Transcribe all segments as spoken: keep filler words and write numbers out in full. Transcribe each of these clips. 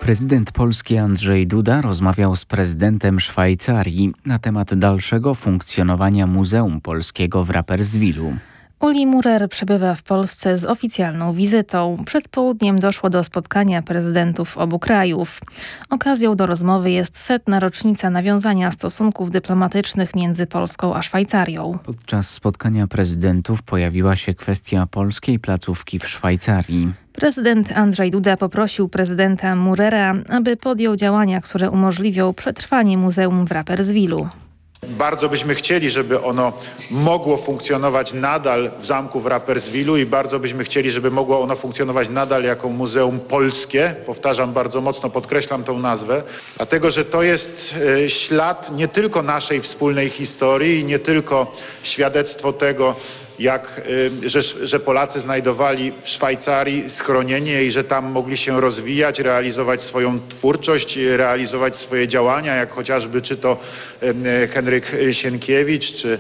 Prezydent Polski Andrzej Duda rozmawiał z prezydentem Szwajcarii na temat dalszego funkcjonowania Muzeum Polskiego w Rapperswilu. Uli Maurer przebywa w Polsce z oficjalną wizytą. Przed południem doszło do spotkania prezydentów obu krajów. Okazją do rozmowy jest setna rocznica nawiązania stosunków dyplomatycznych między Polską a Szwajcarią. Podczas spotkania prezydentów pojawiła się kwestia polskiej placówki w Szwajcarii. Prezydent Andrzej Duda poprosił prezydenta Maurera, aby podjął działania, które umożliwią przetrwanie muzeum w Rapperswilu. Bardzo byśmy chcieli, żeby ono mogło funkcjonować nadal w zamku w Rapperswilu i bardzo byśmy chcieli, żeby mogło ono funkcjonować nadal jako Muzeum Polskie. Powtarzam bardzo mocno, podkreślam tą nazwę, dlatego że to jest ślad nie tylko naszej wspólnej historii i nie tylko świadectwo tego, jak, że, że Polacy znajdowali w Szwajcarii schronienie i że tam mogli się rozwijać, realizować swoją twórczość, realizować swoje działania, jak chociażby czy to Henryk Sienkiewicz, czy,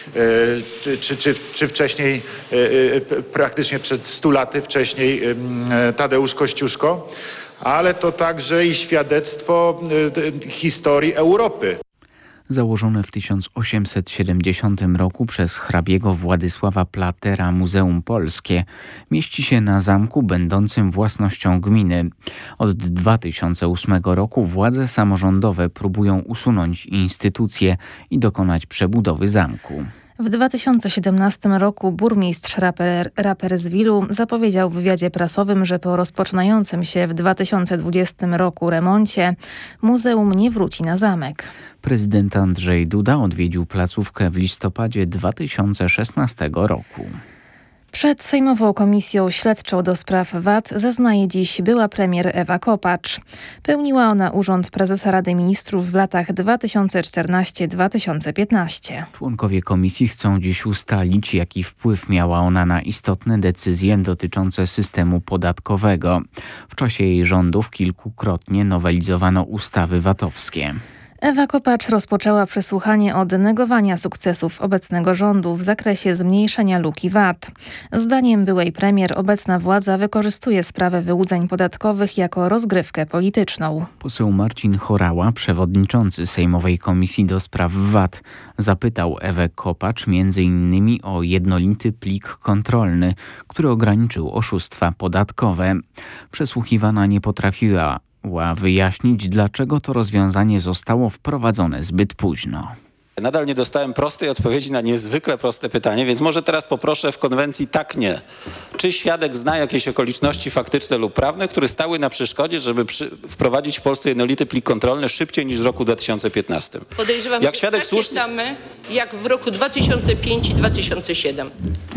czy, czy, czy wcześniej, praktycznie przed stu laty wcześniej Tadeusz Kościuszko, ale to także i świadectwo historii Europy. Założone w tysiąc osiemset siedemdziesiątym roku przez hrabiego Władysława Platera Muzeum Polskie mieści się na zamku będącym własnością gminy. Od dwa tysiące ósmego roku władze samorządowe próbują usunąć instytucję i dokonać przebudowy zamku. W dwa tysiące siedemnastym roku burmistrz Rapper, Rapperswilu zapowiedział w wywiadzie prasowym, że po rozpoczynającym się w dwa tysiące dwudziestym roku remoncie muzeum nie wróci na zamek. Prezydent Andrzej Duda odwiedził placówkę w listopadzie dwa tysiące szesnastego roku. Przed Sejmową Komisją Śledczą do spraw V A T zeznaje dziś była premier Ewa Kopacz. Pełniła ona urząd prezesa Rady Ministrów w latach dwa tysiące czternastym do dwa tysiące piętnastego. Członkowie komisji chcą dziś ustalić, jaki wpływ miała ona na istotne decyzje dotyczące systemu podatkowego. W czasie jej rządów kilkukrotnie nowelizowano ustawy vatowskie. Ewa Kopacz rozpoczęła przesłuchanie od negowania sukcesów obecnego rządu w zakresie zmniejszenia luki V A T. Zdaniem byłej premier obecna władza wykorzystuje sprawę wyłudzeń podatkowych jako rozgrywkę polityczną. Poseł Marcin Horała, przewodniczący Sejmowej Komisji do Spraw V A T, zapytał Ewę Kopacz między innymi o jednolity plik kontrolny, który ograniczył oszustwa podatkowe. Przesłuchiwana nie potrafiła wyjaśnić, dlaczego to rozwiązanie zostało wprowadzone zbyt późno. Nadal nie dostałem prostej odpowiedzi na niezwykle proste pytanie, więc może teraz poproszę w konwencji tak nie. Czy świadek zna jakieś okoliczności faktyczne lub prawne, które stały na przeszkodzie, żeby przy, wprowadzić w Polsce jednolity plik kontrolny szybciej niż w roku dwa tysiące piętnastym? Podejrzewam, jak że świadek takie słusznie... same jak w roku dwa tysiące piątym i dwa tysiące siódmym.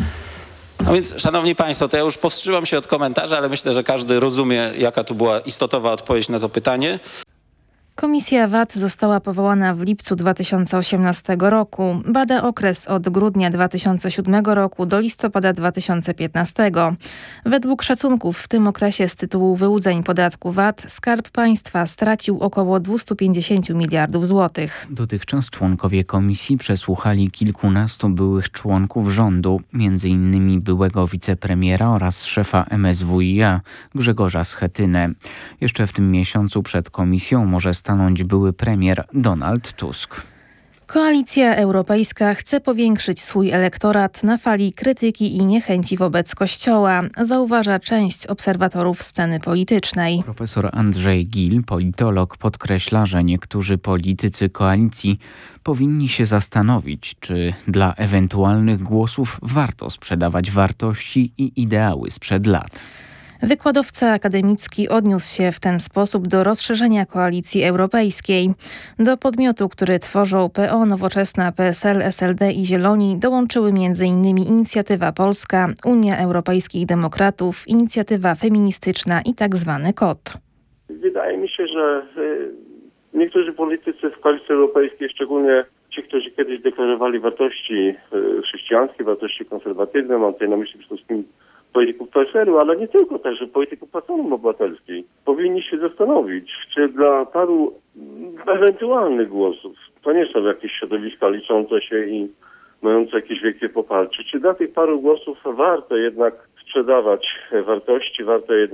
No więc, szanowni państwo, to ja już powstrzymam się od komentarza, ale myślę, że każdy rozumie, jaka tu była istotowa odpowiedź na to pytanie. Komisja V A T została powołana w lipcu dwa tysiące osiemnastego roku. Bada okres od grudnia dwa tysiące siódmego roku do listopada dwa tysiące piętnastego. Według szacunków w tym okresie z tytułu wyłudzeń podatku V A T Skarb Państwa stracił około dwieście pięćdziesiąt miliardów złotych. Dotychczas członkowie komisji przesłuchali kilkunastu byłych członków rządu, między innymi byłego wicepremiera oraz szefa M S W i A Grzegorza Schetynę. Jeszcze w tym miesiącu przed komisją może stanąć były premier Donald Tusk. Koalicja Europejska chce powiększyć swój elektorat na fali krytyki i niechęci wobec Kościoła, zauważa część obserwatorów sceny politycznej. Profesor Andrzej Gil, politolog, podkreśla, że niektórzy politycy koalicji powinni się zastanowić, czy dla ewentualnych głosów warto sprzedawać wartości i ideały sprzed lat. Wykładowca akademicki odniósł się w ten sposób do rozszerzenia koalicji europejskiej. Do podmiotu, który tworzą P O, Nowoczesna, P S L, S L D i Zieloni dołączyły między innymi Inicjatywa Polska, Unia Europejskich Demokratów, Inicjatywa Feministyczna i tak zwany K O T. Wydaje mi się, że niektórzy politycy w koalicji europejskiej, szczególnie ci, którzy kiedyś deklarowali wartości chrześcijańskie, wartości konserwatywne, mam tutaj na myśli przede wszystkim polityków P S L u, ale nie tylko, także polityków Platformy Obywatelskiej, powinni się zastanowić, czy dla paru ewentualnych głosów, to nie są jakieś środowiska liczące się i mające jakieś wielkie poparcie, czy dla tych paru głosów warto jednak sprzedawać wartości, warto jednak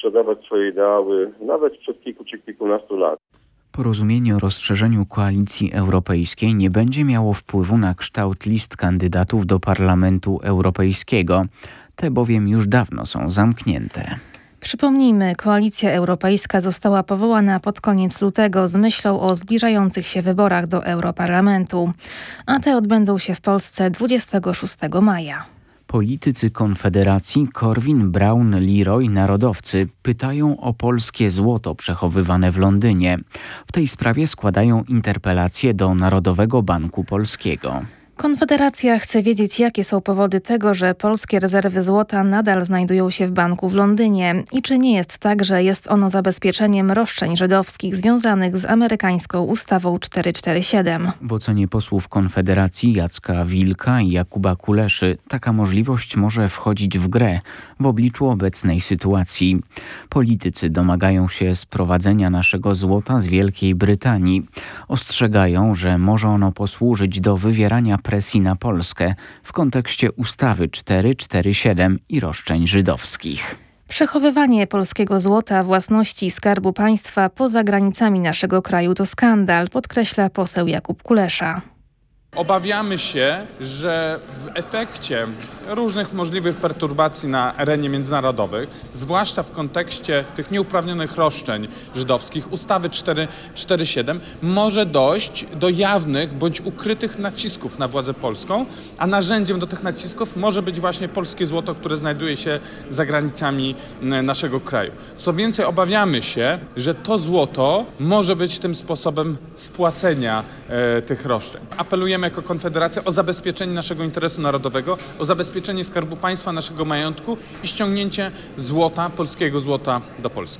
sprzedawać swoje ideały nawet sprzed kilku czy kilkunastu lat. Porozumienie o rozszerzeniu koalicji europejskiej nie będzie miało wpływu na kształt list kandydatów do Parlamentu Europejskiego. Te bowiem już dawno są zamknięte. Przypomnijmy, Koalicja Europejska została powołana pod koniec lutego z myślą o zbliżających się wyborach do Europarlamentu, a te odbędą się w Polsce dwudziestego szóstego maja. Politycy Konfederacji Korwin, Braun, Leroy, narodowcy pytają o polskie złoto przechowywane w Londynie. W tej sprawie składają interpelację do Narodowego Banku Polskiego. Konfederacja chce wiedzieć, jakie są powody tego, że polskie rezerwy złota nadal znajdują się w banku w Londynie i czy nie jest tak, że jest ono zabezpieczeniem roszczeń żydowskich związanych z amerykańską ustawą czterysta czterdzieści siedem. W ocenie posłów Konfederacji Jacka Wilka i Jakuba Kuleszy taka możliwość może wchodzić w grę w obliczu obecnej sytuacji. Politycy domagają się sprowadzenia naszego złota z Wielkiej Brytanii. Ostrzegają, że może ono posłużyć do wywierania presji na Polskę w kontekście ustawy czterysta czterdzieści siedem i roszczeń żydowskich. Przechowywanie polskiego złota własności Skarbu Państwa poza granicami naszego kraju to skandal, podkreśla poseł Jakub Kulesza. Obawiamy się, że w efekcie różnych możliwych perturbacji na arenie międzynarodowej, zwłaszcza w kontekście tych nieuprawnionych roszczeń żydowskich, ustawy czterysta czterdzieści siedem, może dojść do jawnych bądź ukrytych nacisków na władzę polską, a narzędziem do tych nacisków może być właśnie polskie złoto, które znajduje się za granicami naszego kraju. Co więcej, obawiamy się, że to złoto może być tym sposobem spłacenia e, tych roszczeń. Apelujemy jako Konfederacja o zabezpieczenie naszego interesu narodowego, o zabezpieczenie Skarbu Państwa, naszego majątku i ściągnięcie złota, polskiego złota do Polski.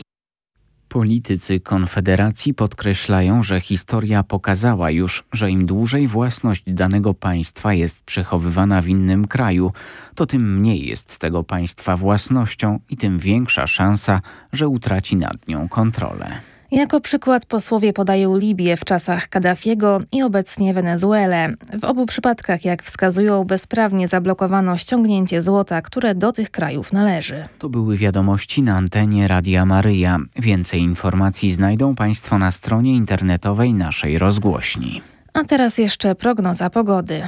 Politycy Konfederacji podkreślają, że historia pokazała już, że im dłużej własność danego państwa jest przechowywana w innym kraju, to tym mniej jest tego państwa własnością i tym większa szansa, że utraci nad nią kontrolę. Jako przykład posłowie podają Libię w czasach Kaddafiego i obecnie Wenezuelę. W obu przypadkach, jak wskazują, bezprawnie zablokowano ściągnięcie złota, które do tych krajów należy. To były wiadomości na antenie Radia Maryja. Więcej informacji znajdą Państwo na stronie internetowej naszej rozgłośni. A teraz jeszcze prognoza pogody.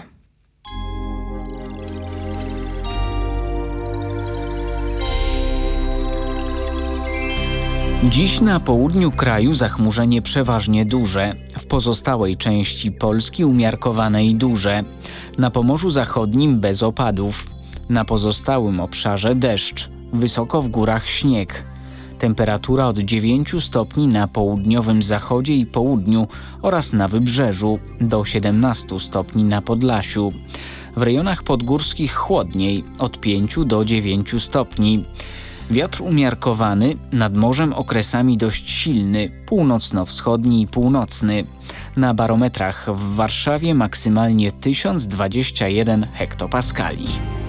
Dziś na południu kraju zachmurzenie przeważnie duże, w pozostałej części Polski umiarkowane i duże, na Pomorzu Zachodnim bez opadów, na pozostałym obszarze deszcz, wysoko w górach śnieg. Temperatura od dziewięciu stopni na południowym zachodzie i południu oraz na wybrzeżu, do siedemnastu stopni na Podlasiu. W rejonach podgórskich chłodniej, od pięciu do dziewięciu stopni. Wiatr umiarkowany, nad morzem okresami dość silny, północno-wschodni i północny. Na barometrach w Warszawie maksymalnie tysiąc dwadzieścia jeden hektopaskali.